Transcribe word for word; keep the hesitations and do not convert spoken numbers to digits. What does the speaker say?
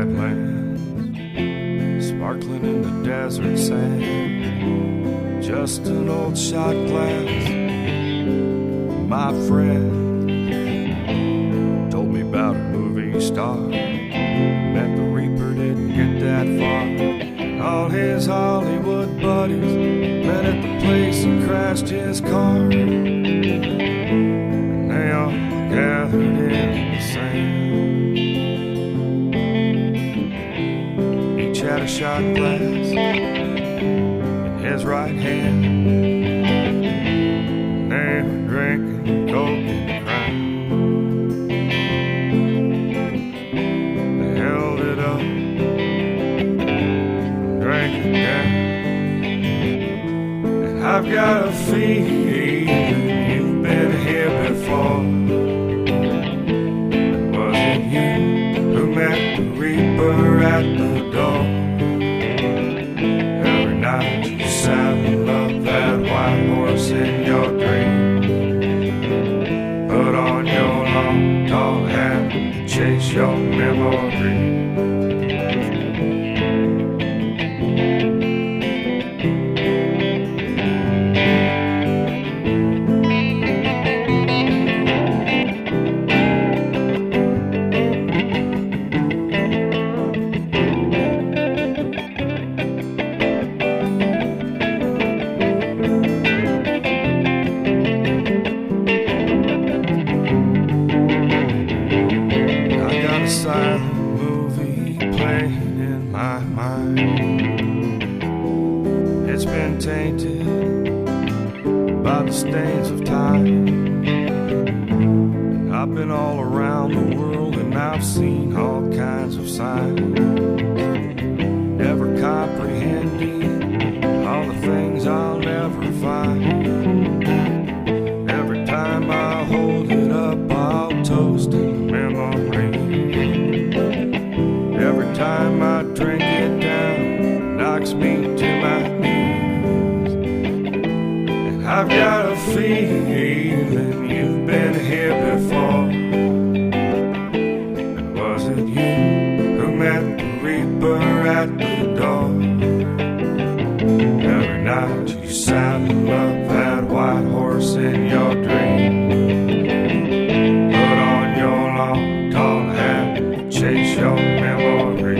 badlands, sparkling in the desert sand. Just an old shot glass. My friend told me about a movie star. Met the Reaper, didn't get that far. All his Hollywood buddies met at the place and crashed his car. And they all gathered in the sand. Each had a shot glass in his right hand. And they were drinking coke and crying. They held it up, drank it down. And I've got a feeling you've been here before. Was it you who met the Reaper at the door? Every night you saddle up that white horse in your dream. Put on your long tall hat, chase your memory. Silent movie playing in my mind. It's been tainted by the stains of time. I've been all around the world and I've seen all kinds of signs, never comprehending all the things I'll never find. Every time I hold it up, I'll toast in memory. Every time I drink it down, it knocks me to my knees. And I've got a feeling you've been here before. And was it you who met the Reaper at the door? Every night you saddle up that white horse in your dream. Put on your long tall hat, chase your memory.